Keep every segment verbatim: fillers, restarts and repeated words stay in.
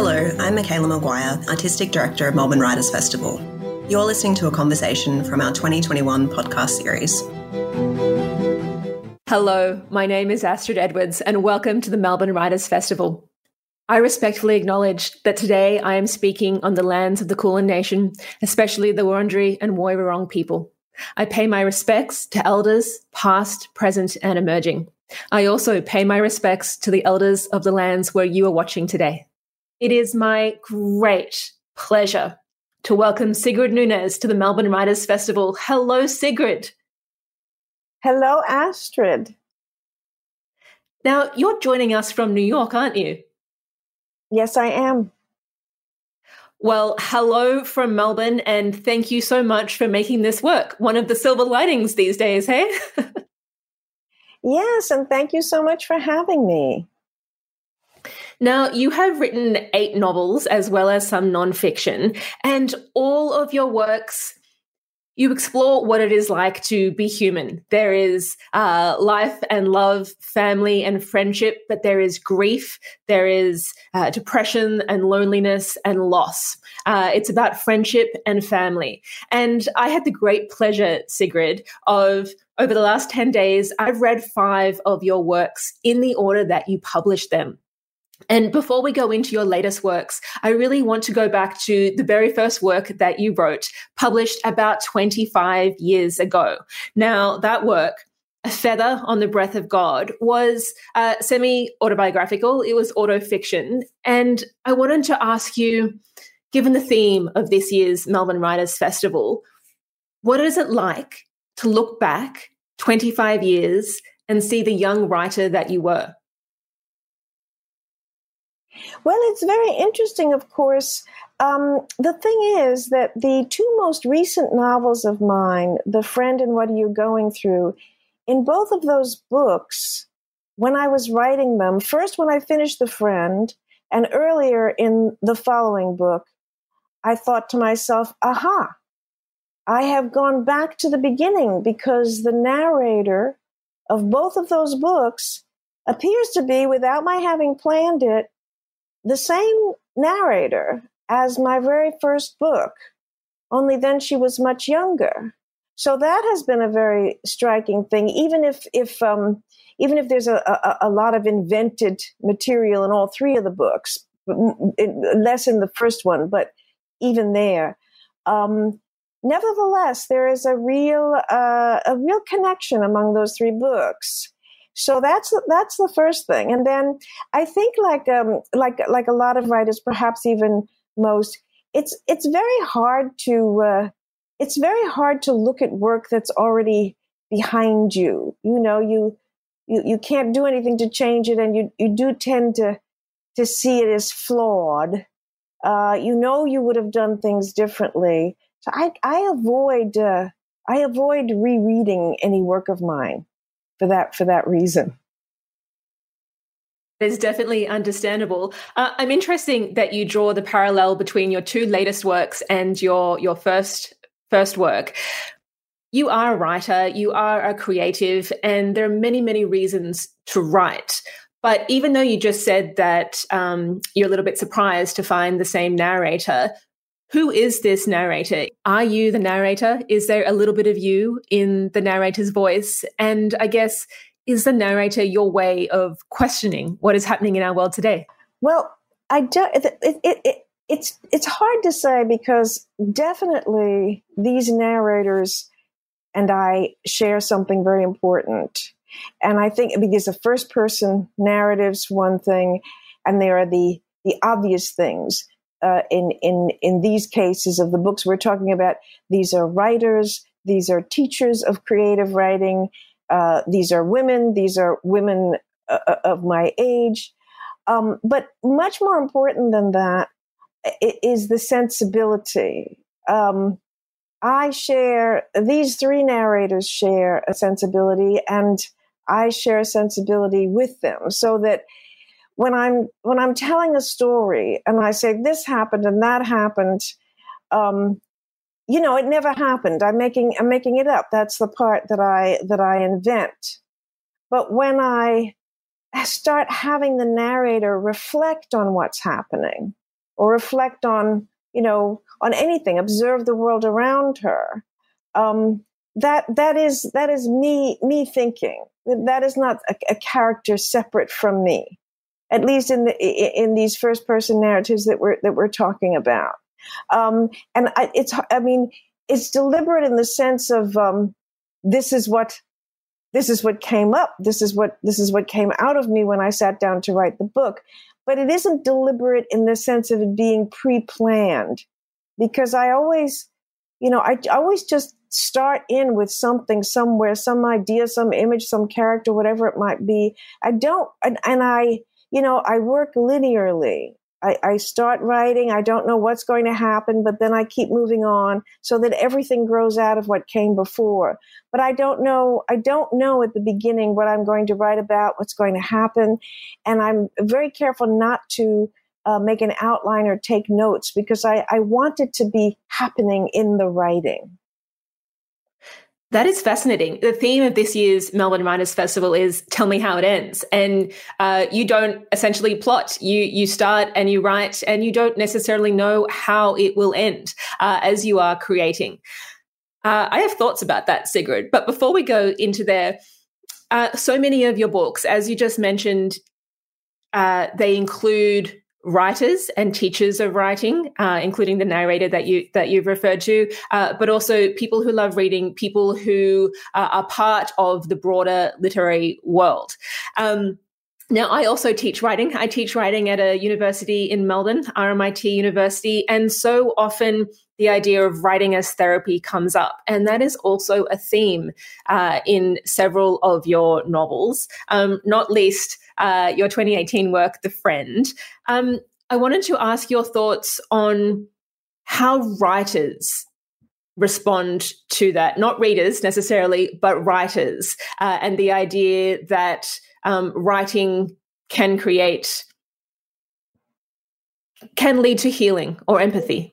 Hello, I'm Michaela Maguire, Artistic Director of Melbourne Writers Festival. You're listening to a conversation from our twenty twenty-one podcast series. Hello, my name is Astrid Edwards and welcome to the Melbourne Writers Festival. I respectfully acknowledge that today I am speaking on the lands of the Kulin Nation, especially the Wurundjeri and Woiwurrung people. I pay my respects to elders, past, present and emerging. I also pay my respects to the elders of the lands where you are watching today. It is my great pleasure to welcome Sigrid Nunez to the Melbourne Writers Festival. Hello, Sigrid. Hello, Astrid. Now, you're joining us from New York, aren't you? Yes, I am. Well, hello from Melbourne, and thank you so much for making this work. One of the silver linings these days, hey? Yes, and thank you so much for having me. Now, you have written eight novels as well as some nonfiction, and all of your works, you explore what it is like to be human. There is uh, life and love, family and friendship, but there is grief, there is uh, depression and loneliness and loss. Uh, it's about friendship and family. And I had the great pleasure, Sigrid, of over the last ten days, I've read five of your works in the order that you published them. And before we go into your latest works, I really want to go back to the very first work that you wrote, published about twenty-five years ago. Now, that work, A Feather on the Breath of God, was uh, semi-autobiographical. It was autofiction. And I wanted to ask you, given the theme of this year's Melbourne Writers Festival, what is it like to look back twenty-five years and see the young writer that you were? Well, it's very interesting, of course. Um, the thing is that the two most recent novels of mine, The Friend and What Are You Going Through, in both of those books, when I was writing them, first when I finished The Friend, and earlier in the following book, I thought to myself, aha, I have gone back to the beginning because the narrator of both of those books appears to be, without my having planned it, the same narrator as my very first book, only then she was much younger. So that has been a very striking thing, even if if um, even if there's a, a, a lot of invented material in all three of the books, less in the first one, but even there. Um, nevertheless, there is a real uh, a real connection among those three books. So that's that's the first thing, and then I think, like um, like like a lot of writers, perhaps even most, it's it's very hard to uh, it's very hard to look at work that's already behind you. You know, you you you can't do anything to change it, and you you do tend to to see it as flawed. Uh, you know, you would have done things differently. So I I avoid uh, I avoid rereading any work of mine. For that, for that reason. It's definitely understandable. Uh, I'm interested that you draw the parallel between your two latest works and your your first first work. You are a writer, you are a creative, and there are many, many reasons to write. But even though you just said that um, you're a little bit surprised to find the same narrator, who is this narrator? Are you the narrator? Is there a little bit of you in the narrator's voice? And I guess, is the narrator your way of questioning what is happening in our world today? Well, I do, it, it, it, it's it's hard to say, because definitely these narrators and I share something very important. And I think because the first person narrative's one thing, and there are the the obvious things. Uh, in in in these cases of the books we're talking about, these are writers, these are teachers of creative writing, uh, these are women, these are women uh, of my age. Um, but much more important than that is the sensibility. Um, I share, these three narrators share a sensibility, and I share a sensibility with them, so that When I'm when I'm telling a story and I say this happened and that happened, um, you know, it never happened. I'm making I'm making it up. That's the part that I that I invent. But when I start having the narrator reflect on what's happening, or reflect on, you know, on anything, observe the world around her. Um, that that is that is me me thinking. That is not a, a character separate from me, at least in the in these first person narratives that we're that we're talking about. Um, and I, it's I mean it's deliberate in the sense of um, this is what this is what came up. This is what this is what came out of me when I sat down to write the book. But it isn't deliberate in the sense of it being pre-planned, because I always, you know, I always just start in with something somewhere, some idea, some image, some character, whatever it might be. I don't, and, and I, you know, I work linearly. I, I start writing. I don't know what's going to happen, but then I keep moving on so that everything grows out of what came before. But I don't know, I don't know at the beginning what I'm going to write about, what's going to happen. And I'm very careful not to uh, make an outline or take notes, because I, I want it to be happening in the writing. That is fascinating. The theme of this year's Melbourne Writers Festival is "Tell me how it ends," and uh, you don't essentially plot. You you start and you write, and you don't necessarily know how it will end uh, as you are creating. Uh, I have thoughts about that, Sigrid. But before we go into there, uh, so many of your books, as you just mentioned, uh, they include writers and teachers of writing, uh, including the narrator that you that you've referred to, uh, but also people who love reading, people who uh, are part of the broader literary world. Um, now, I also teach writing. I teach writing at a university in Melbourne, R M I T University, and so often the idea of writing as therapy comes up, and that is also a theme uh, in several of your novels, um, not least uh, your twenty eighteen work, The Friend. Um, I wanted to ask your thoughts on how writers respond to that, not readers necessarily, but writers, uh, and the idea that um, writing can create, can lead to healing or empathy.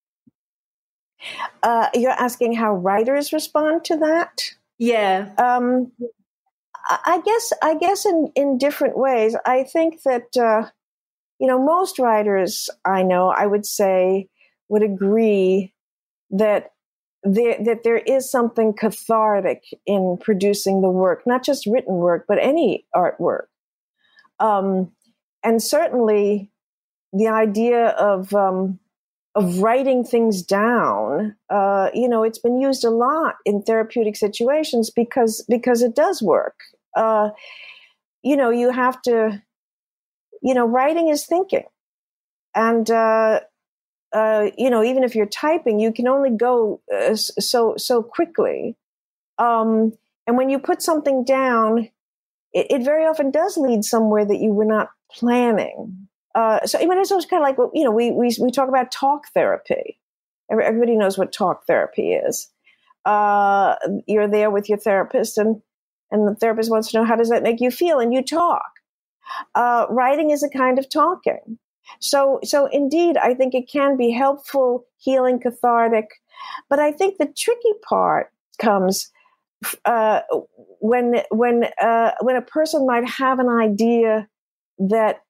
Uh, you're asking how writers respond to that? Yeah. Um, I guess I guess in, in different ways. I think that, uh, you know, most writers I know, I would say, would agree that there, that there is something cathartic in producing the work, not just written work, but any artwork. Um, and certainly the idea of um, of writing things down, uh, you know, it's been used a lot in therapeutic situations because because it does work. Uh, you know, you have to, you know, writing is thinking. And, uh, uh, you know, even if you're typing, you can only go uh, so so quickly. Um, and when you put something down, it, it very often does lead somewhere that you were not planning. Uh, so I mean, it's always kind of like, you know, we we we talk about talk therapy. Everybody knows what talk therapy is. Uh, you're there with your therapist, and and the therapist wants to know, how does that make you feel, and you talk. Uh, writing is a kind of talking. So so indeed, I think it can be helpful, healing, cathartic. But I think the tricky part comes uh, when when uh, when a person might have an idea that,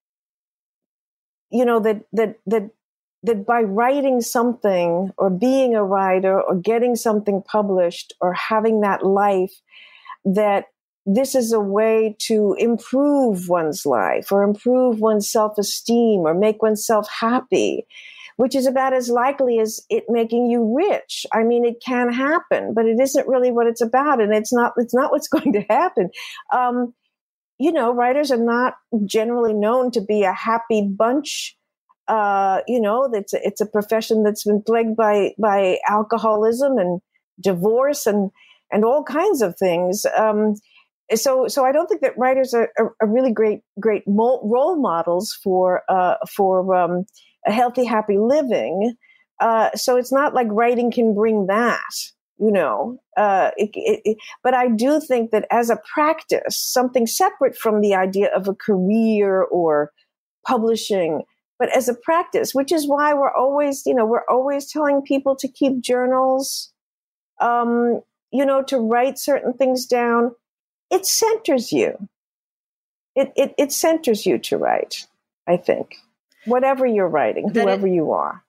you know, that that that that by writing something or being a writer or getting something published or having that life, that this is a way to improve one's life or improve one's self-esteem or make oneself happy, which is about as likely as it making you rich. I mean, it can happen, but it isn't really what it's about, and it's not it's not what's going to happen. Um, you know, writers are not generally known to be a happy bunch. Uh, you know, it's a, it's a profession that's been plagued by by alcoholism and divorce and and all kinds of things. Um, so, so I don't think that writers are, are, are really great great mo- role models for uh, for um, a healthy, happy living. Uh, so it's not like writing can bring that. You know, uh, it, it, it, but I do think that as a practice, something separate from the idea of a career or publishing, but as a practice, which is why we're always, you know, we're always telling people to keep journals, um, you know, to write certain things down. It centers you. It, it it centers you to write, I think. whatever you're writing, whoever it, you are.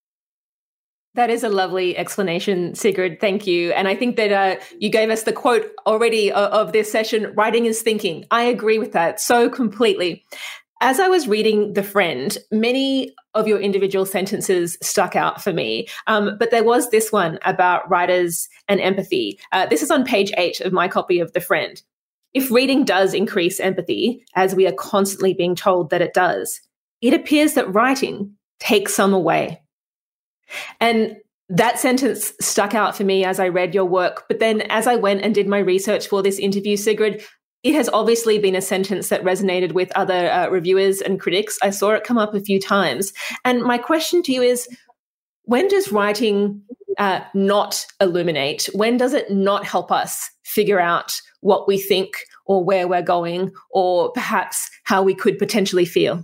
That is a lovely explanation, Sigrid. Thank you. And I think that uh, you gave us the quote already of, of this session, writing is thinking. I agree with that so completely. As I was reading The Friend, many of your individual sentences stuck out for me. Um, but there was this one about writers and empathy. Uh, this is on page eight of my copy of The Friend. If reading does increase empathy, as we are constantly being told that it does, it appears that writing takes some away. And that sentence stuck out for me as I read your work. But then as I went and did my research for this interview, Sigrid, it has obviously been a sentence that resonated with other uh, reviewers and critics. I saw it come up a few times. And my question to you is, when does writing uh, not illuminate? When does it not help us figure out what we think or where we're going or perhaps how we could potentially feel?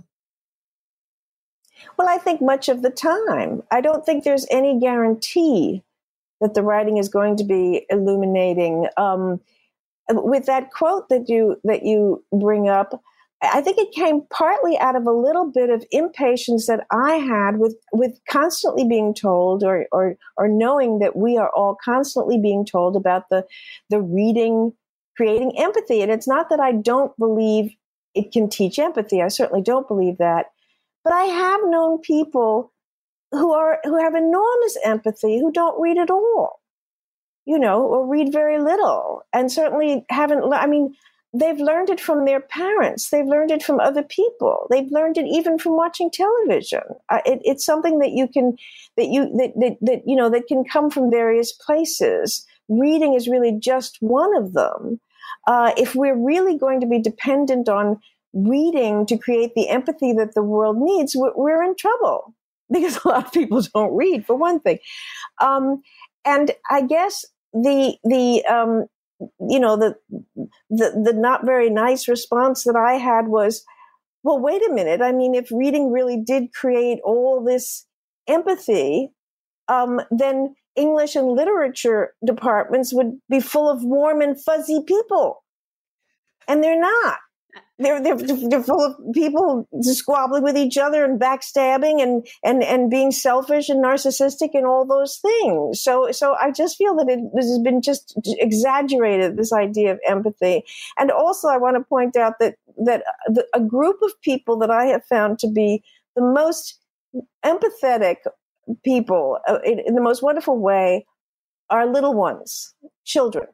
Well, I think much of the time. I don't think there's any guarantee that the writing is going to be illuminating. Um, with that quote that you that you bring up, I think it came partly out of a little bit of impatience that I had with, with constantly being told or, or or knowing that we are all constantly being told about the the reading creating empathy. And it's not that I don't believe it can teach empathy. I certainly don't believe that. But I have known people who are who have enormous empathy who don't read at all, you know, or read very little, and certainly haven't. I mean, they've learned it from their parents. They've learned it from other people. They've learned it even from watching television. Uh, it, it's something that you can that you that, that that you know that can come from various places. Reading is really just one of them. Uh, if we're really going to be dependent on reading to create the empathy that the world needs, we're, we're in trouble because a lot of people don't read, for one thing. Um, and I guess the the um, you know the, the the not very nice response that I had was, well, wait a minute. I mean, if reading really did create all this empathy, um, then English and literature departments would be full of warm and fuzzy people, and they're not. They're, they're they're full of people squabbling with each other and backstabbing and, and, and being selfish and narcissistic and all those things. So so I just feel that it this has been just exaggerated, this idea of empathy. And also I want to point out that that the, a group of people that I have found to be the most empathetic people uh, in, in the most wonderful way are little ones, children.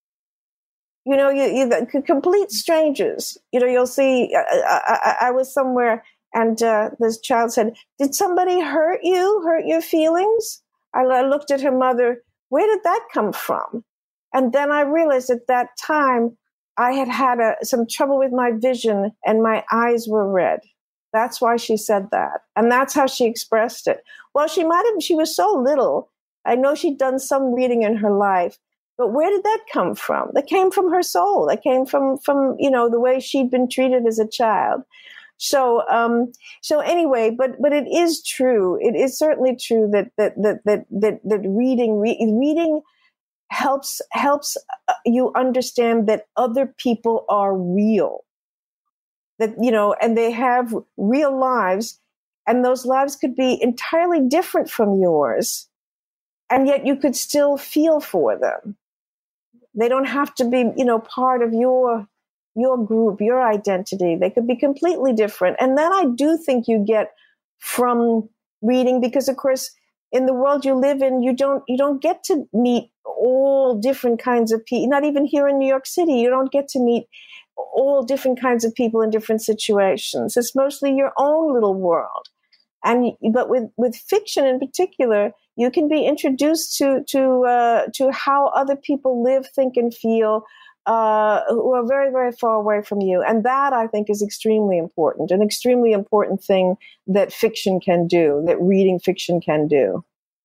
You know, you, you complete strangers. You know, you'll see. I, I, I was somewhere, and uh, this child said, "Did somebody hurt you? Hurt your feelings?" I, I looked at her mother. Where did that come from? And then I realized at that time I had had a, some trouble with my vision, and my eyes were red. That's why she said that, and that's how she expressed it. Well, she might have. She was so little. I know she'd done some reading in her life. But where did that come from? That came from her soul. That came from, from you know, the way she'd been treated as a child. So, um, so anyway, but but it is true. It is certainly true that that that that that, that reading re- reading helps helps you understand that other people are real. That you know, and they have real lives, and those lives could be entirely different from yours, and yet you could still feel for them. They don't have to be, you know, part of your your group, your identity. They could be completely different. And that I do think you get from reading, because of course, in the world you live in, you don't you don't get to meet all different kinds of people. Not even here in New York City, you don't get to meet all different kinds of people in different situations. It's mostly your own little world. And but with, with fiction in particular, you can be introduced to to uh, to how other people live, think, and feel, uh, who are very, very far away from you. And that, I think, is extremely important, an extremely important thing that fiction can do, that reading fiction can do.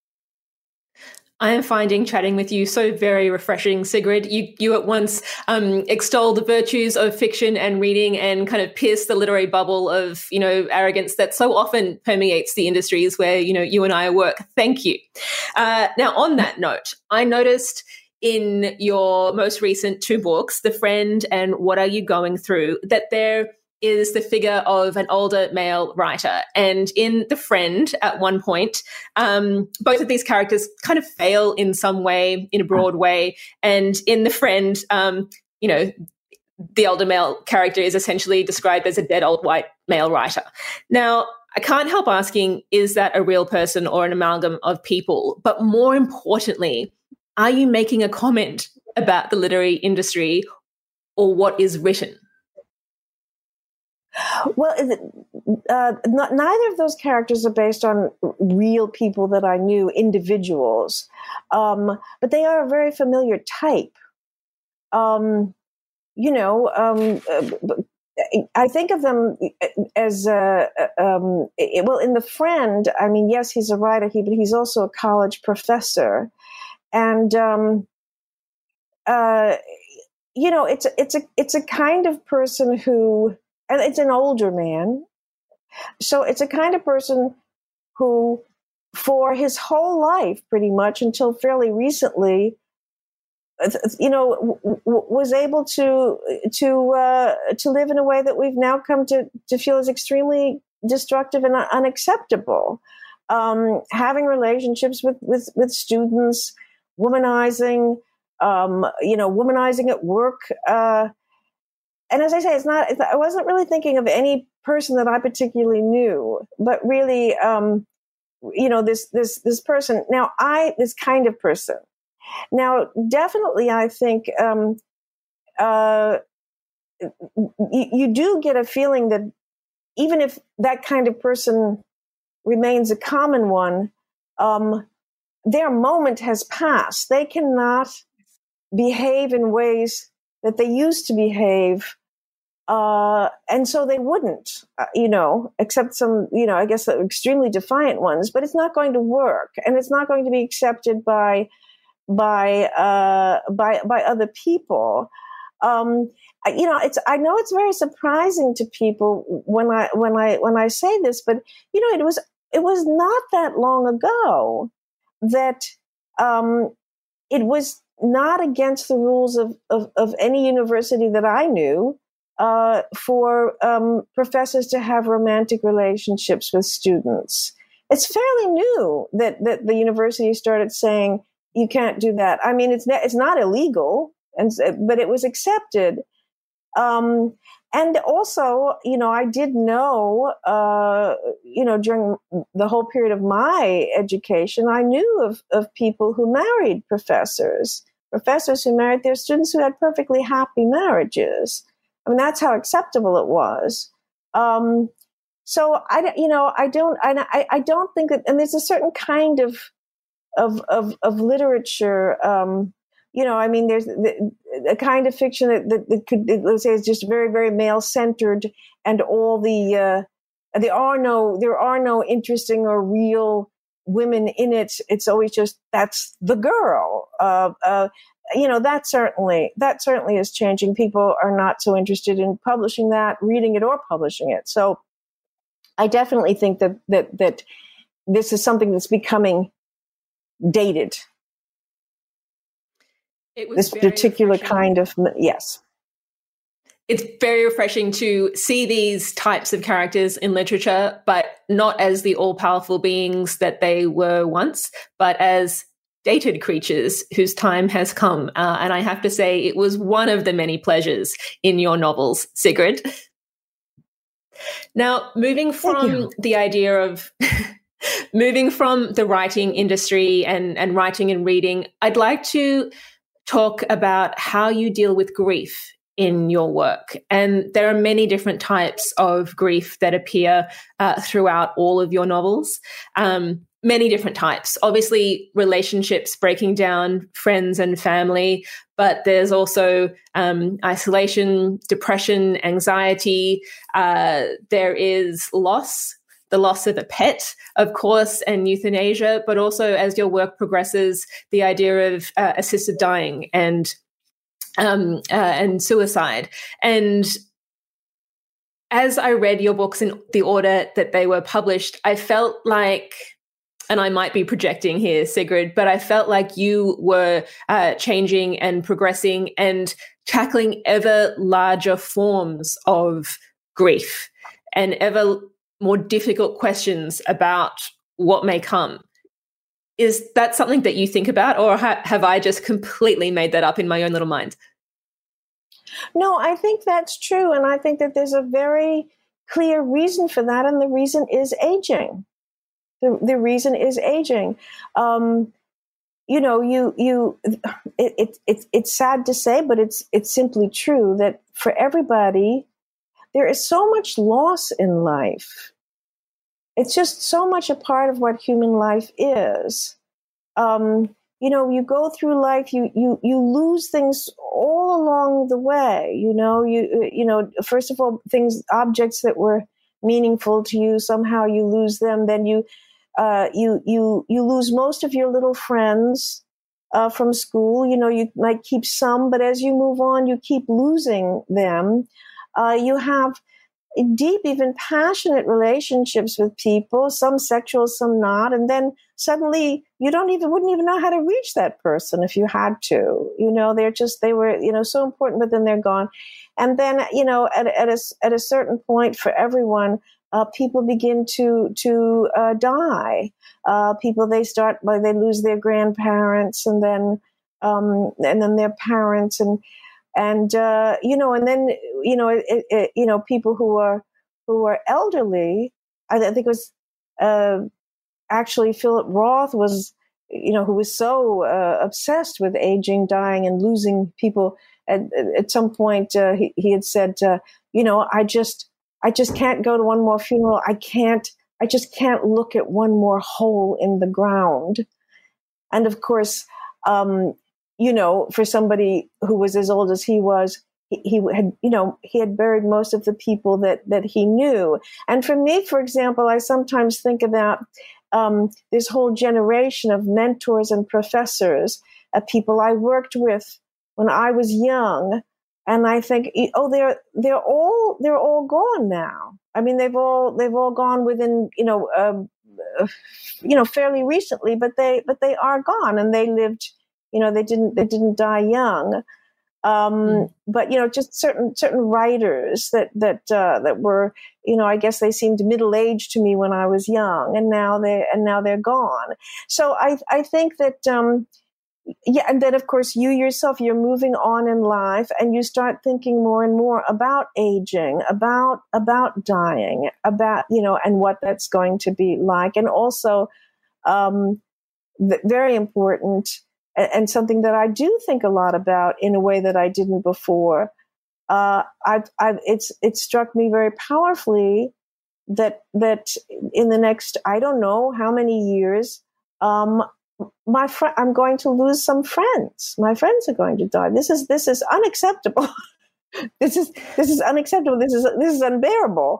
I am finding chatting with you so very refreshing, Sigrid. You you at once um, extol the virtues of fiction and reading and kind of pierce the literary bubble of, you know, arrogance that so often permeates the industries where, you know, you and I work. Thank you. Uh, now, on that note, I noticed in your most recent two books, The Friend and What Are You Going Through, that there is the figure of an older male writer. And in The Friend, at one point, um, both of these characters kind of fail in some way, in a broad way. And in The Friend, um, you know, the older male character is essentially described as a dead old white male writer. Now, I can't help asking, is that a real person or an amalgam of people? But more importantly, are you making a comment about the literary industry or what is written? Well, uh, not, neither of those characters are based on real people that I knew, individuals, um, but they are a very familiar type. Um, you know, um, I think of them as, uh, um, well, in The Friend, I mean, yes, he's a writer, he, but he's also a college professor. And, um, uh, you know, it's, it's, a, it's a kind of person who, and it's an older man. So it's a kind of person who, for his whole life, pretty much until fairly recently, you know, w- w- was able to to uh, to live in a way that we've now come to to feel is extremely destructive and unacceptable. Um, having relationships with with, with students, womanizing, um, you know, womanizing at work. Uh, and as I say, it's not. I wasn't really thinking of any person that I particularly knew, but really, um, you know, this this this person. Now, I this kind of person. Now, definitely, I think um, uh, you, you do get a feeling that even if that kind of person remains a common one, um, their moment has passed. They cannot behave in ways that they used to behave, uh, and so they wouldn't, uh, you know, except some, you know, I guess extremely defiant ones. But it's not going to work, and it's not going to be accepted by. by uh by by other people. Um you know, it's I know it's very surprising to people when I when I when I say this, but you know, it was it was not that long ago that um it was not against the rules of of, of any university that I knew uh for um professors to have romantic relationships with students. It's fairly new that that the university started saying you can't do that. I mean, it's it's not illegal, and but it was accepted. Um, and also, you know, I did know, uh, you know, during the whole period of my education, I knew of, of people who married professors, professors who married their students who had perfectly happy marriages. I mean, that's how acceptable it was. Um, so I, you know, I don't, I, I don't think that, and there's a certain kind of Of, of of literature, um, you know, I mean, there's the, a kind of fiction that, that, that could, let's say, is just very, very male centered, and all the uh, there are no there are no interesting or real women in it. It's always just that's the girl. Uh, uh, you know, that certainly that certainly is changing. People are not so interested in publishing that, reading it, or publishing it. So, I definitely think that that that this is something that's becoming dated. It was this particular refreshing. kind of yes. It's very refreshing to see these types of characters in literature, but not as the all-powerful beings that they were once, but as dated creatures whose time has come. Uh, and I have to say, it was one of the many pleasures in your novels, Sigrid. Now, moving from the idea of moving from the writing industry and, and writing and reading, I'd like to talk about how you deal with grief in your work. And there are many different types of grief that appear uh, throughout all of your novels. Um, many different types. Obviously, relationships breaking down, friends and family, but there's also um, isolation, depression, anxiety. Uh, there is loss, the loss of a pet, of course, and euthanasia, but also as your work progresses, the idea of uh, assisted dying and um, uh, and suicide. And as I read your books in the order that they were published, I felt like, and I might be projecting here, Sigrid, but I felt like you were uh, changing and progressing and tackling ever larger forms of grief and ever more difficult questions about what may come. Is that something that you think about, or ha- have I just completely made that up in my own little mind? No, I think that's true. And I think that there's a very clear reason for that. And the reason is aging. The, the reason is aging. Um, you know, you, you, it, it, it, it's sad to say, but it's, it's simply true that for everybody, there is so much loss in life. It's just so much a part of what human life is. Um, you know, you go through life, you, you, you lose things all along the way. You know, you, you know, first of all, things, objects that were meaningful to you, somehow you lose them. Then you, uh, you, you, you lose most of your little friends, uh, from school. You know, you might keep some, but as you move on, you keep losing them. Uh, you have deep, even passionate relationships with people, some sexual, some not. And then suddenly you don't even, wouldn't even know how to reach that person if you had to. You know, they're just, they were, you know, so important, but then they're gone. And then, you know, at, at a, at a certain point for everyone, uh, people begin to, to, uh, die. Uh, people, they start, by they lose their grandparents and then, um, and then their parents and, And, uh, you know, and then, you know, it, it, you know, people who are, who are elderly, I, I think it was, uh, actually Philip Roth was, you know, who was so, uh, obsessed with aging, dying and losing people. At, at some point, uh, he, he had said, uh, you know, I just, I just can't go to one more funeral. I can't, I just can't look at one more hole in the ground. And of course, um, you know, for somebody who was as old as he was, he, he had, you know, he had buried most of the people that, that he knew. And for me, for example, I sometimes think about um, this whole generation of mentors and professors, uh, people I worked with when I was young. And I think, oh, they're, they're all, they're all gone now. I mean, they've all, they've all gone within, you know, um, uh, you know, fairly recently, but they, but they are gone and they lived, you know, they didn't they didn't die young, um, mm. but you know, just certain certain writers that that uh, that were, you know, I guess they seemed middle aged to me when I was young, and now they and now they're gone. So I I think that um, yeah, and then of course you yourself, you're moving on in life, and you start thinking more and more about aging, about about dying, about, you know, and what that's going to be like, and also um, th- very important. And something that I do think a lot about in a way that I didn't before. Uh, I've, I've, it's, it struck me very powerfully that, that in the next, I don't know how many years, um, my fr- I'm going to lose some friends. My friends are going to die. This is, this is unacceptable. this is, this is unacceptable. This is, this is unbearable.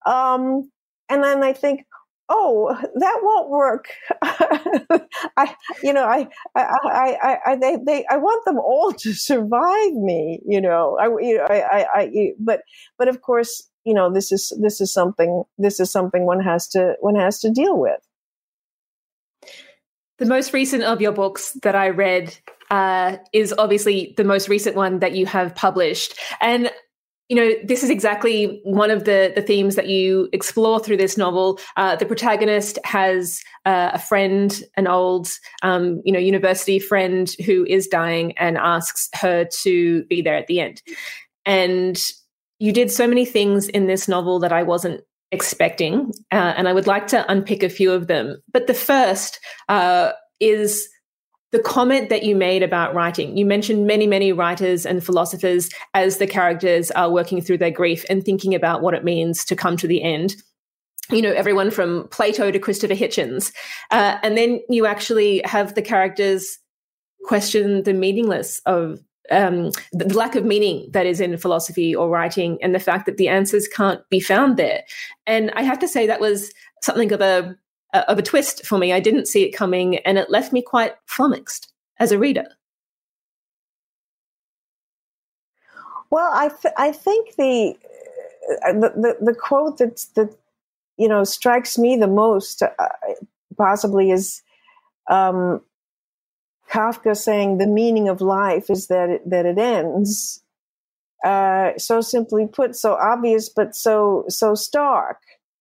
Um, and then I think, oh, that won't work. I, you know, I, I, I, I, they, they, I want them all to survive me. You know, I, you know, I, I, I, but, but of course, you know, this is, this is something, this is something one has to, one has to deal with. The most recent of your books that I read uh, is obviously the most recent one that you have published, and you know, this is exactly one of the, the themes that you explore through this novel. Uh, the protagonist has uh, a friend, an old, um, you know, university friend who is dying and asks her to be there at the end. And you did so many things in this novel that I wasn't expecting, uh, and I would like to unpick a few of them. But the first uh, is the comment that you made about writing. You mentioned many, many writers and philosophers as the characters are working through their grief and thinking about what it means to come to the end. You know, everyone from Plato to Christopher Hitchens. Uh, and then you actually have the characters question the meaningless of um, the lack of meaning that is in philosophy or writing, and the fact that the answers can't be found there. And I have to say that was something of a of a twist for me. I didn't see it coming, and it left me quite flummoxed as a reader. Well, I th- I think the, the the the quote that that you know strikes me the most uh, possibly is um, Kafka saying the meaning of life is that it, that it ends. uh, so simply put, so obvious, but so so stark.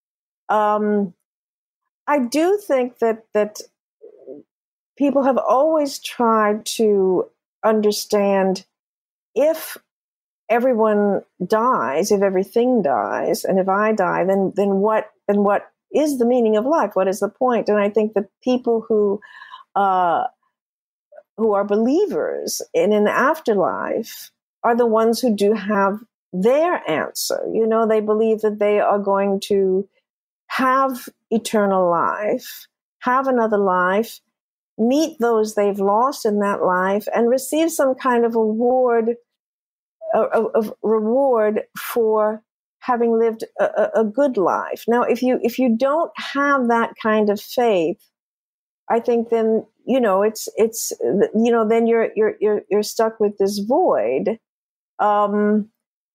Um, I do think that that people have always tried to understand if everyone dies, if everything dies, and if I die, then then what then what is the meaning of life? What is the point? And I think that people who uh, who are believers in an afterlife are the ones who do have their answer. You know, they believe that they are going to have eternal life, have another life, meet those they've lost in that life, and receive some kind of award, a, a, a reward for having lived a, a good life. Now, if you if you don't have that kind of faith, I think then you know it's it's you know then you're you're you're you're stuck with this void. Um,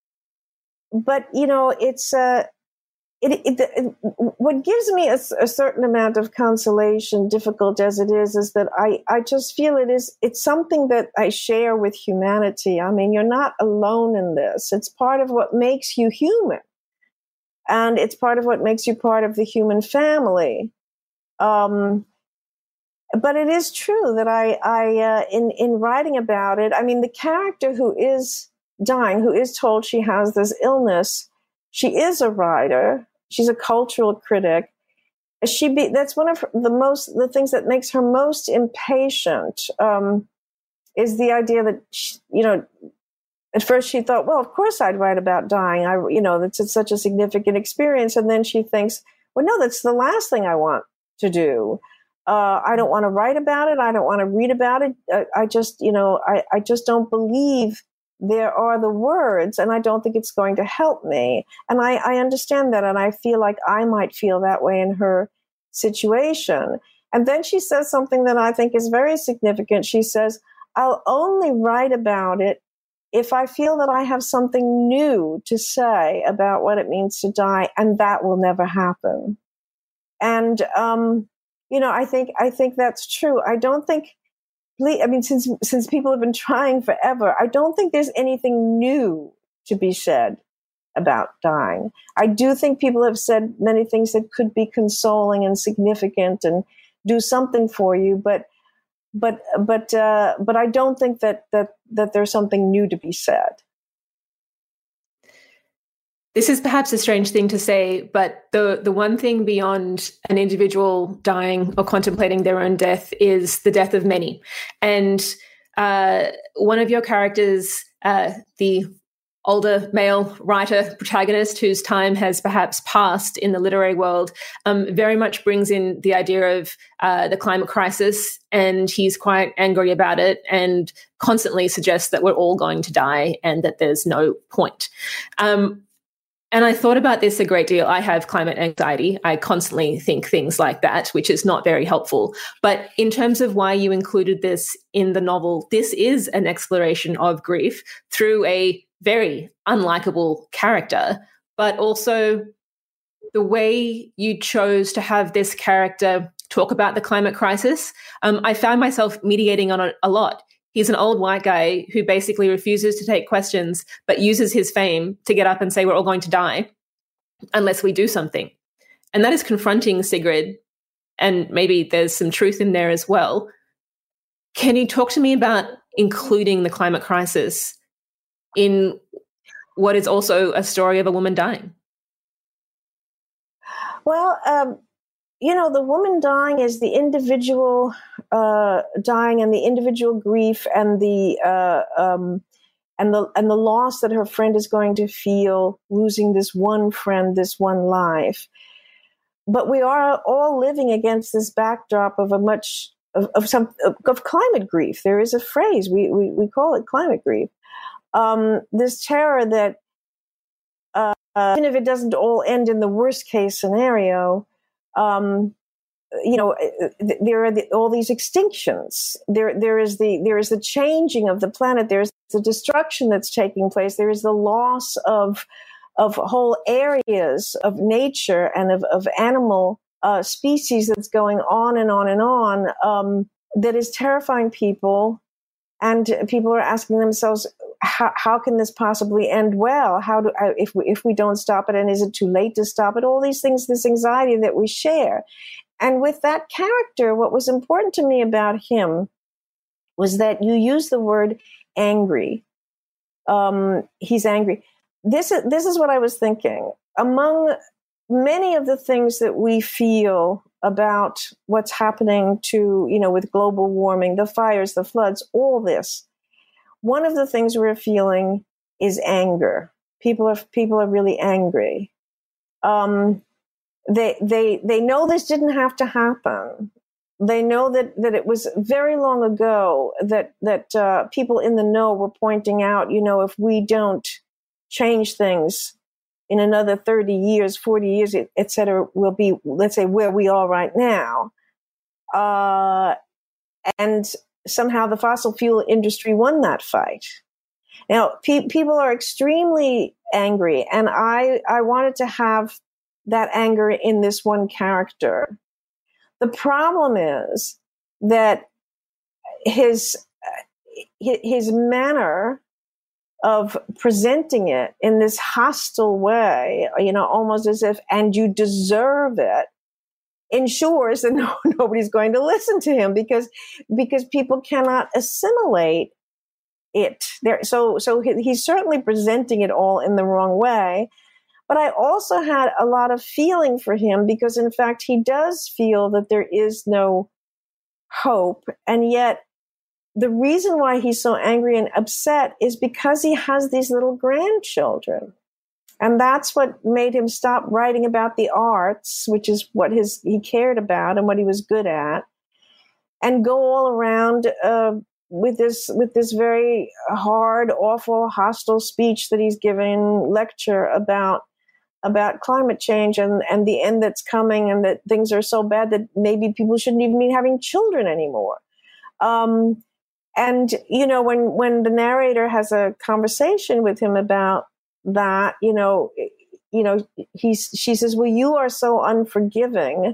but you know it's uh, it, it, it what gives me a, a certain amount of consolation, difficult as it is, is that I I just feel it is it's something that I share with humanity. I mean, you're not alone in this. It's part of what makes you human, and it's part of what makes you part of the human family. Um, But it is true that I, I uh, in, in writing about it, I mean, the character who is dying, who is told she has this illness, she is a writer. She's a cultural critic. She be, that's one of her, the most, the things that makes her most impatient, um, is the idea that, she, you know, at first she thought, well, of course I'd write about dying. I, you know, that's it's such a significant experience. And then she thinks, well, no, that's the last thing I want to do. Uh, I don't want to write about it. I don't want to read about it. I, I just, you know, I, I just don't believe there are the words, and I don't think it's going to help me. And I, I understand that, and I feel like I might feel that way in her situation. And then she says something that I think is very significant. She says, I'll only write about it if I feel that I have something new to say about what it means to die, and that will never happen. And, um, you know, I think I think that's true. I don't think, I mean, since since people have been trying forever, I don't think there's anything new to be said about dying. I do think people have said many things that could be consoling and significant and do something for you, but but but uh, but I don't think that that that there's something new to be said. This is perhaps a strange thing to say, but the, the one thing beyond an individual dying or contemplating their own death is the death of many. And uh, one of your characters, uh, the older male writer protagonist whose time has perhaps passed in the literary world, um, very much brings in the idea of uh, the climate crisis, and he's quite angry about it and constantly suggests that we're all going to die and that there's no point. Um, And I thought about this a great deal. I have climate anxiety. I constantly think things like that, which is not very helpful. But in terms of why you included this in the novel, this is an exploration of grief through a very unlikable character, but also the way you chose to have this character talk about the climate crisis. Um, I found myself mediating on it a lot. He's an old white guy who basically refuses to take questions, but uses his fame to get up and say we're all going to die unless we do something. And that is confronting Sigrid, and maybe there's some truth in there as well. Can you talk to me about including the climate crisis in what is also a story of a woman dying? Well, um, you know, the woman dying is the individual uh, dying, and the individual grief, and the uh, um, and the and the loss that her friend is going to feel losing this one friend, this one life. But we are all living against this backdrop of a much of, of some of, of climate grief. There is a phrase we we, we call it climate grief. Um, this terror that uh, even if it doesn't all end in the worst case scenario. Um, you know, there are the, all these extinctions. There, there is the there is the changing of the planet. There's the destruction that's taking place. There is the loss of of whole areas of nature and of of animal uh, species that's going on and on and on. Um, that is terrifying people, and people are asking themselves, how, how can this possibly end well? How do I, if we, if we don't stop it, and is it too late to stop it? All these things, this anxiety that we share. And with that character, what was important to me about him was that you use the word angry. Um, he's angry. This is, this is what I was thinking. Among many of the things that we feel about what's happening to, you know, with global warming, the fires, the floods, all this, one of the things we're feeling is anger. People are, people are really angry. Um, they, they, they know this didn't have to happen. They know that, that it was very long ago that, that, uh, people in the know were pointing out, you know, if we don't change things in another thirty years, forty years, et cetera, we'll be, let's say, where we are right now. Uh, and somehow the fossil fuel industry won that fight. Now, pe- people are extremely angry, and I, I wanted to have that anger in this one character. The problem is that his his manner of presenting it in this hostile way, you know, almost as if, and you deserve it, ensures that no, nobody's going to listen to him because because people cannot assimilate it. There, so so he, he's certainly presenting it all in the wrong way. But I also had a lot of feeling for him because, in fact, he does feel that there is no hope. And yet the reason why he's so angry and upset is because he has these little grandchildren. And that's what made him stop writing about the arts, which is what his he cared about and what he was good at, and go all around uh, with this with this very hard, awful, hostile speech that he's giving, lecture about about climate change and, and the end that's coming, and that things are so bad that maybe people shouldn't even be having children anymore. Um, and, you know, when, when the narrator has a conversation with him about that, you know, you know, he's, she says, well, you are so unforgiving.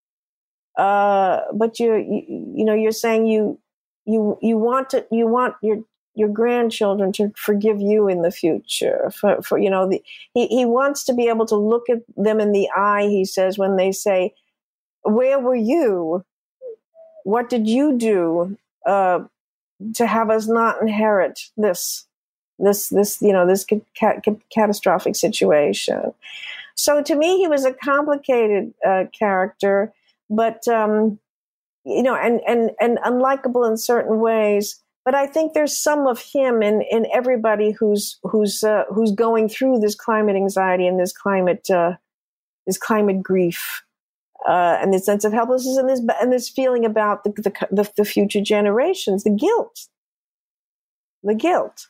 Uh, but you, you, you know, you're saying you, you, you want to, you want your, your grandchildren to forgive you in the future. For, for you know, the, he, he wants to be able to look at them in the eye, he says, when they say, where were you? What did you do uh, to have us not inherit this, this, this, you know, this ca- ca- catastrophic situation? So to me, he was a complicated uh, character, but, um, you know, and, and, and unlikable in certain ways. But I think there's some of him in, in everybody who's who's uh, who's going through this climate anxiety and this climate uh, this climate grief uh, and this sense of helplessness and this and this feeling about the the, the the future generations, the guilt, the guilt.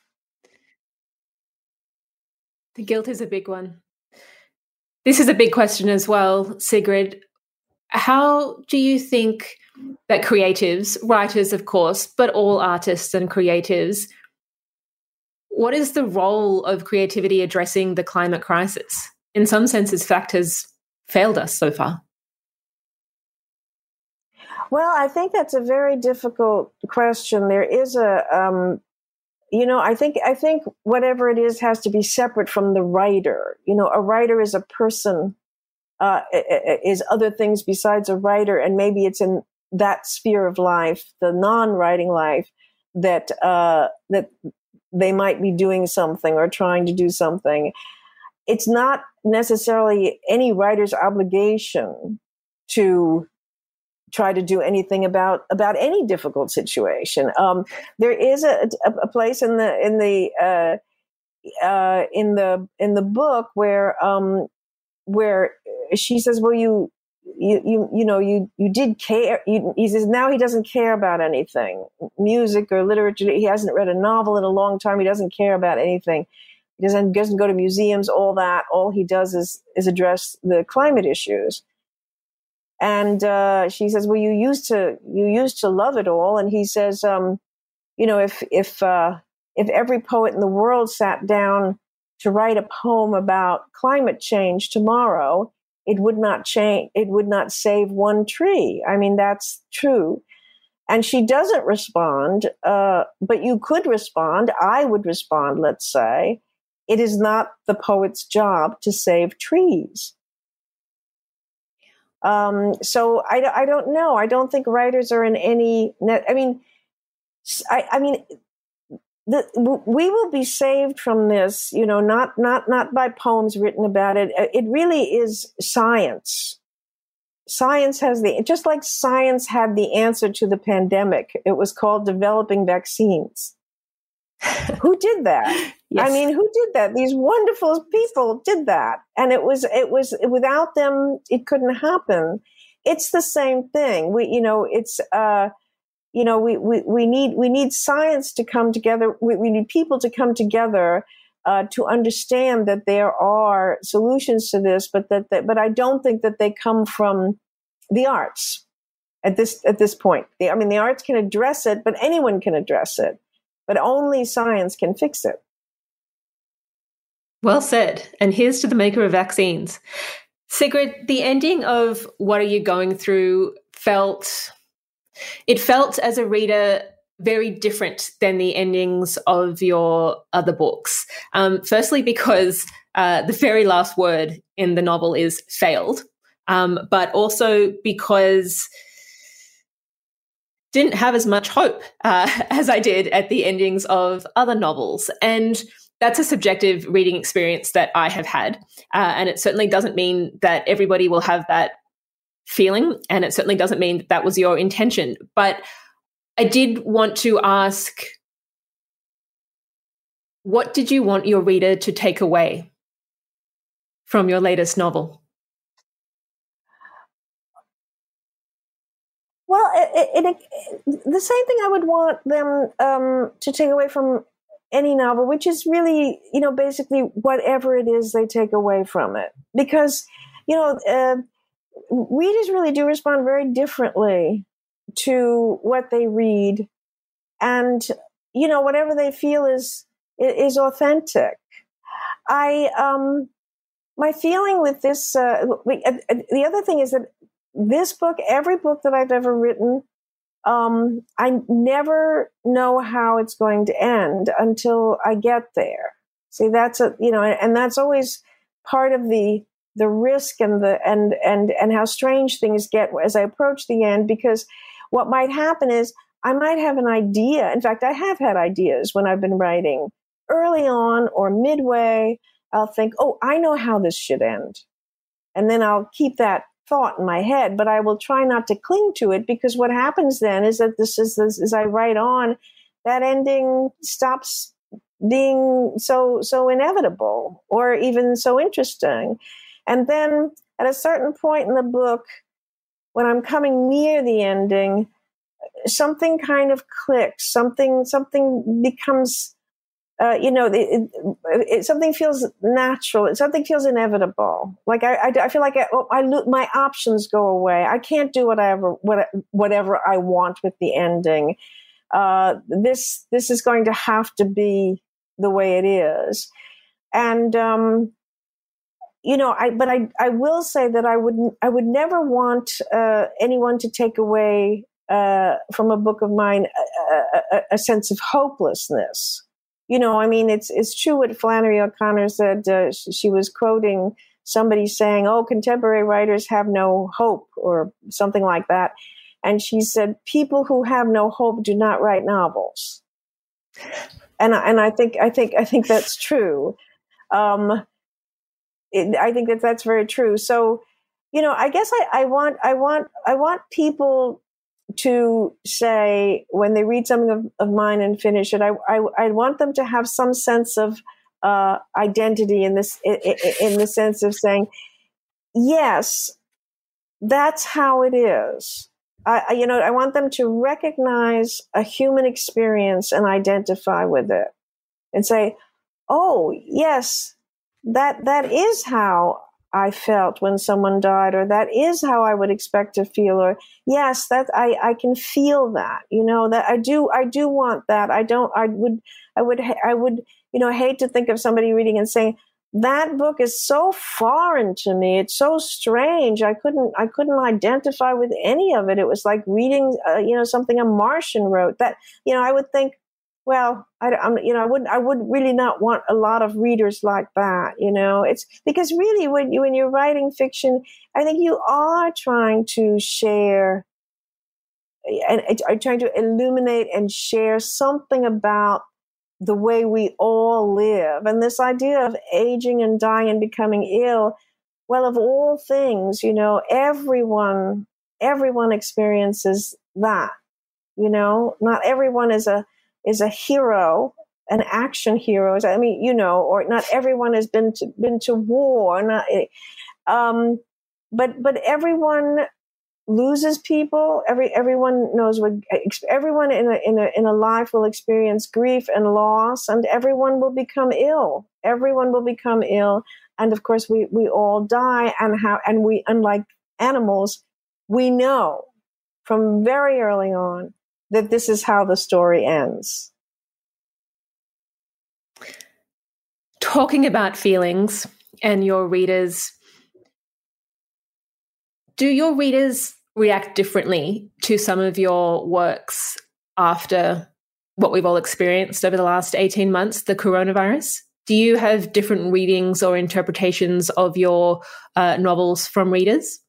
The guilt is a big one. This is a big question as well, Sigrid. How do you think that creatives, writers, of course, but all artists and creatives, what is the role of creativity addressing the climate crisis? In some senses, fact has failed us so far. Well, I think that's a very difficult question. There is a, um, you know, I think I think whatever it is has to be separate from the writer. You know, a writer is a person, uh, is other things besides a writer, and maybe it's in that sphere of life, the non-writing life, that uh, that they might be doing something or trying to do something. It's not necessarily any writer's obligation to try to do anything about about any difficult situation. Um, there is a, a place in the in the uh, uh, in the in the book where um, where she says, "Well, you." You, you you know you you did care. You, he says now he doesn't care about anything, music or literature. He hasn't read a novel in a long time. He doesn't care about anything. He doesn't doesn't go to museums. All that. All he does is is address the climate issues. And uh, she says, "Well, you used to you used to love it all." And he says, um, "You know, if if uh, if every poet in the world sat down to write a poem about climate change tomorrow, it would not change. It would not save one tree." I mean, that's true. and she doesn't respond, uh, but you could respond, I would respond, let's say, it is not the poet's job to save trees. Um, so I, I don't know. I don't think writers are in any net. I mean, I, I mean, the, we will be saved from this, you know, not, not, not by poems written about it. It really is science. Science has the, just like science had the answer to the pandemic, it was called developing vaccines. Who did that? Yes. I mean, who did that? These wonderful people did that. And it was, it was, without them, it couldn't happen. It's the same thing. We, you know, it's, uh, you know, we, we, we need, we need science to come together. We, we need people to come together, uh, to understand that there are solutions to this, but that, that, but I don't think that they come from the arts at this, at this point. The, I mean, the arts can address it, but anyone can address it. But only science can fix it. Well said. And here's to the maker of vaccines. Sigrid, the ending of What Are You Going Through felt, it felt as a reader very different than the endings of your other books. Um, firstly, because uh, the very last word in the novel is failed, um, but also because didn't have as much hope uh, as I did at the endings of other novels. And that's a subjective reading experience that I have had. Uh, and it certainly doesn't mean that everybody will have that feeling. And it certainly doesn't mean that that was your intention. But I did want to ask, what did you want your reader to take away from your latest novel? Well, it, it, it, the same thing I would want them um, to take away from any novel, which is really, you know, basically whatever it is they take away from it. Because, you know, uh, readers really do respond very differently to what they read. And, you know, whatever they feel is is authentic. I, um, my feeling with this, uh, the other thing is that this book, every book that I've ever written, um, I never know how it's going to end until I get there. See, that's a, you know, and that's always part of the the risk and the and and and how strange things get as I approach the end. Because what might happen is I might have an idea. In fact, I have had ideas when I've been writing early on or midway. I'll think, oh, I know how this should end, and then I'll keep that thought in my head, but I will try not to cling to it, because what happens then is that this is this, as I write on, that ending stops being so so inevitable or even so interesting. And then at a certain point in the book, when I'm coming near the ending, something kind of clicks, something something becomes Uh, you know, it, it, it, something feels natural. Something feels inevitable. Like I, I, I feel like I, oh, I lo- my options go away. I can't do whatever, what, whatever I want with the ending. Uh, this, this is going to have to be the way it is. And, um, you know, I, but I, I will say that I would, I would never want uh, anyone to take away uh, from a book of mine a, a, a sense of hopelessness. You know, I mean, it's it's true what Flannery O'Connor said. Uh, she, she was quoting somebody saying, oh, contemporary writers have no hope, or something like that. And she said, people who have no hope do not write novels. And and I think I think I think that's true. Um, it, I think that that's very true. So, you know, I guess I, I want I want I want people to say, when they read something of, of mine and finish it, I, I I want them to have some sense of uh, identity in this, in, in the sense of saying, yes, that's how it is. I, I, you know, I want them to recognize a human experience and identify with it, and say, oh, yes, that that is how I felt when someone died, or that is how I would expect to feel, or yes, that I, I can feel that, you know, that I do, I do want that. I don't, I would, I would, I would, you know, hate to think of somebody reading and saying, that book is so foreign to me. It's so strange. I couldn't, I couldn't identify with any of it. It was like reading, uh, you know, something a Martian wrote. That, you know, I would think, well, I, I'm, you know, I would, I would really not want a lot of readers like that. You know, it's because really, when you when you're writing fiction, I think you are trying to share and are trying to illuminate and share something about the way we all live. And this idea of aging and dying and becoming ill, well, of all things, you know, everyone, everyone experiences that, you know, not everyone is a, is a hero, an action hero. I mean, you know, or not everyone has been to, been to war, not, um, but, but everyone loses people. Every everyone knows what everyone in a in a in a life will experience grief and loss, and everyone will become ill. Everyone will become ill, and of course, we we all die. And how and we, unlike animals, we know from very early on that this is how the story ends. Talking about feelings and your readers, do your readers react differently to some of your works after what we've all experienced over the last eighteen months, the coronavirus? Do you have different readings or interpretations of your uh, novels from readers?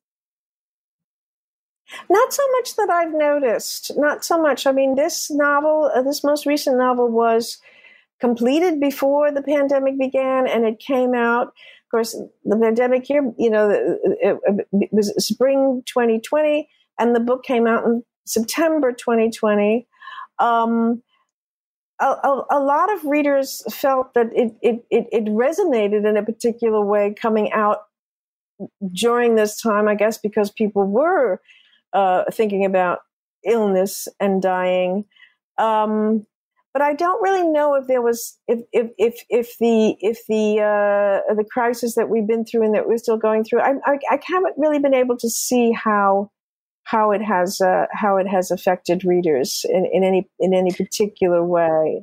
Not so much that I've noticed. Not so much. I mean, this novel, uh, this most recent novel was completed before the pandemic began, and it came out. Of course, the pandemic here, you know, it, it was spring twenty twenty, and the book came out in September twenty twenty. Um, a, a, a lot of readers felt that it, it, it, it resonated in a particular way coming out during this time, I guess, because people were uh, thinking about illness and dying. Um, But I don't really know if there was if if if, if the if the uh, the crisis that we've been through and that we're still going through. I I, I haven't really been able to see how how it has uh, how it has affected readers in, in any in any particular way.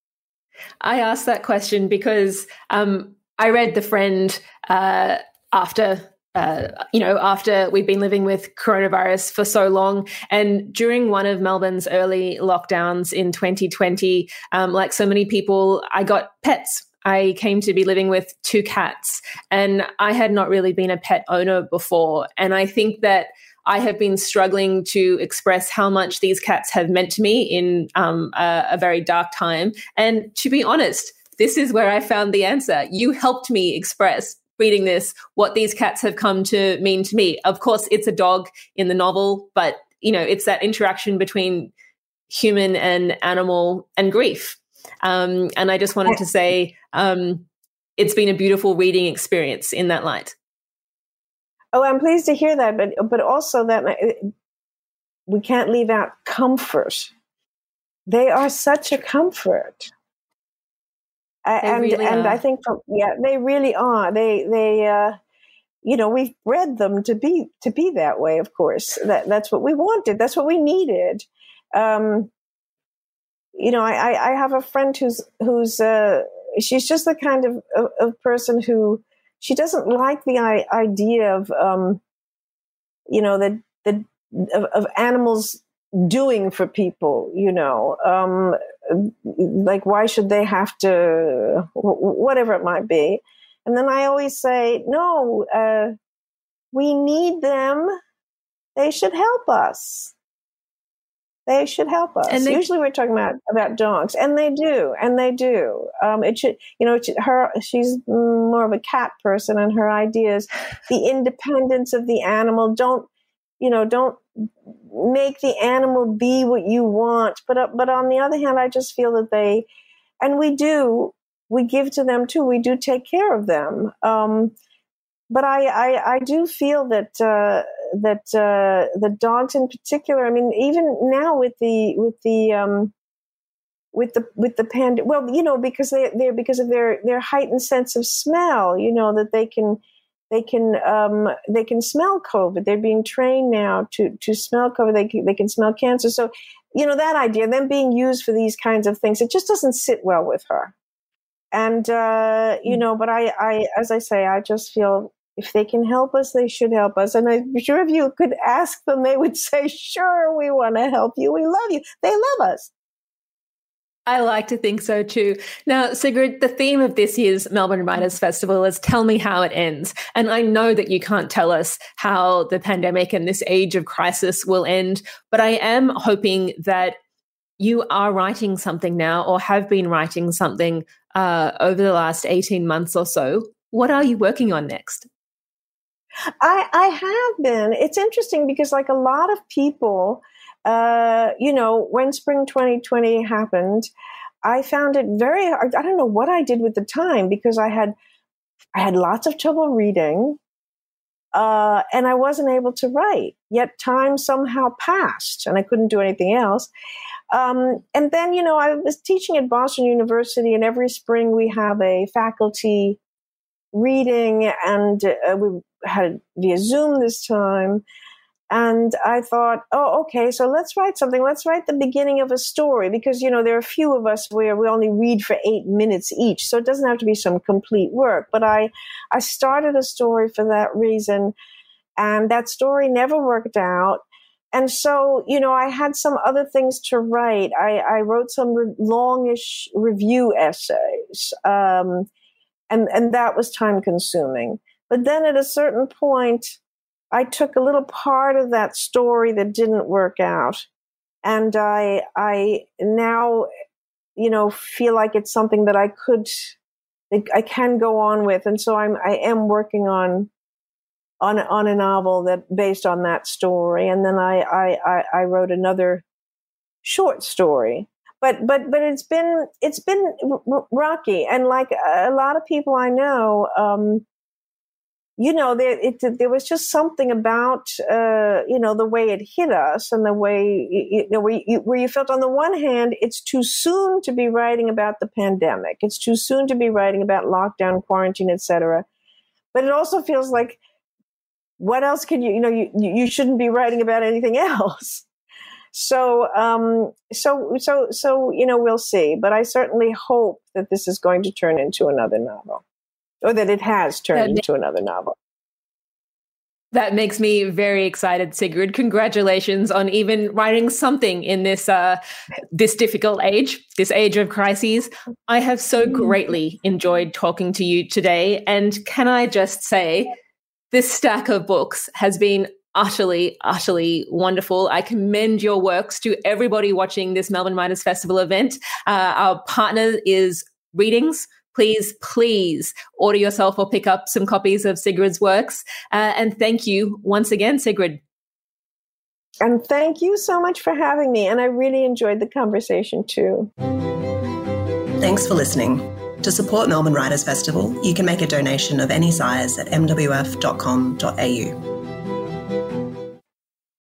I asked that question because um, I read The Friend uh, after. Uh, you know, after we've been living with coronavirus for so long. And during one of Melbourne's early lockdowns in twenty twenty, um, like so many people, I got pets. I came to be living with two cats, and I had not really been a pet owner before. And I think that I have been struggling to express how much these cats have meant to me in um, a, a very dark time. And to be honest, this is where I found the answer. You helped me express, reading this, what these cats have come to mean to me. Of course, it's a dog in the novel, but, you know, it's that interaction between human and animal and grief. Um, and I just wanted to say um, it's been a beautiful reading experience in that light. Oh, I'm pleased to hear that, but but also that we can't leave out comfort. They are such a comfort. They and really and are. I think, from, yeah, they really are. They they, uh, you know, we've bred them to be to be that way. Of course, that that's what we wanted. That's what we needed. Um, you know, I, I have a friend who's who's uh, she's just the kind of, of, of person who she doesn't like the idea of um, you know the the of, of animals doing for people. You know. Um, Like, why should they have to, whatever it might be. And then I always say, no, uh, we need them. They should help us. They should help us. And they, usually we're talking about, about dogs, and they do, and they do. Um, it should, you know, it should, her, she's more of a cat person, and her ideas, the independence of the animal, don't, you know, don't make the animal be what you want. But uh, but on the other hand, I just feel that they, and we do, we give to them too. We do take care of them. Um, but I, I I do feel that uh, that uh, the dogs in particular. I mean, even now with the with the um, with the with the pand. Well, you know, because they they're because of their their heightened sense of smell. You know, that they can. They can um, they can smell COVID. They're being trained now to to smell COVID. They can, they can smell cancer. So, you know, that idea, them being used for these kinds of things, it just doesn't sit well with her. And, uh, you know, but I, I, as I say, I just feel if they can help us, they should help us. And I'm sure if you could ask them, they would say, sure, we want to help you. We love you. They love us. I like to think so too. Now, Sigrid, the theme of this year's Melbourne Writers Festival is Tell Me How It Ends. And I know that you can't tell us how the pandemic and this age of crisis will end, but I am hoping that you are writing something now or have been writing something uh, over the last eighteen months or so. What are you working on next? I, I have been. It's interesting because like a lot of people, uh, you know, when spring twenty twenty happened, I found it very hard. I don't know what I did with the time because I had, I had lots of trouble reading uh, and I wasn't able to write. Yet time somehow passed and I couldn't do anything else. Um, and then, you know, I was teaching at Boston University, and every spring we have a faculty reading, and uh, we had it via Zoom this time. And I thought, oh, okay, so let's write something. Let's write the beginning of a story because, you know, there are a few of us where we only read for eight minutes each. So it doesn't have to be some complete work. But I, I started a story for that reason, and that story never worked out. And so, you know, I had some other things to write. I, I wrote some re- longish review essays, um, and, and that was time consuming. But then at a certain point, I took a little part of that story that didn't work out. And I, I now, you know, feel like it's something that I could, I can go on with. And so I'm, I am working on on on a novel that based on that story, and then I I I wrote another short story. But but but it's been it's been r- rocky, and like a lot of people I know, um, you know, there it, there was just something about uh, you know the way it hit us, and the way you know where you, where you felt on the one hand it's too soon to be writing about the pandemic, it's too soon to be writing about lockdown, quarantine, et cetera. But it also feels like, what else can you, you know, you, you shouldn't be writing about anything else. So, um, so, so, so, you know, we'll see. But I certainly hope that this is going to turn into another novel, or that it has turned that into another novel. That makes me very excited, Sigrid. Congratulations on even writing something in this uh, this difficult age, this age of crises. I have so greatly enjoyed talking to you today. And can I just say, this stack of books has been utterly, utterly wonderful. I commend your works to everybody watching this Melbourne Writers Festival event. Uh, our partner is Readings. Please, please order yourself or pick up some copies of Sigrid's works. Uh, and thank you once again, Sigrid. And thank you so much for having me. And I really enjoyed the conversation too. Thanks for listening. To support Melbourne Writers Festival, you can make a donation of any size at m w f dot com dot a u.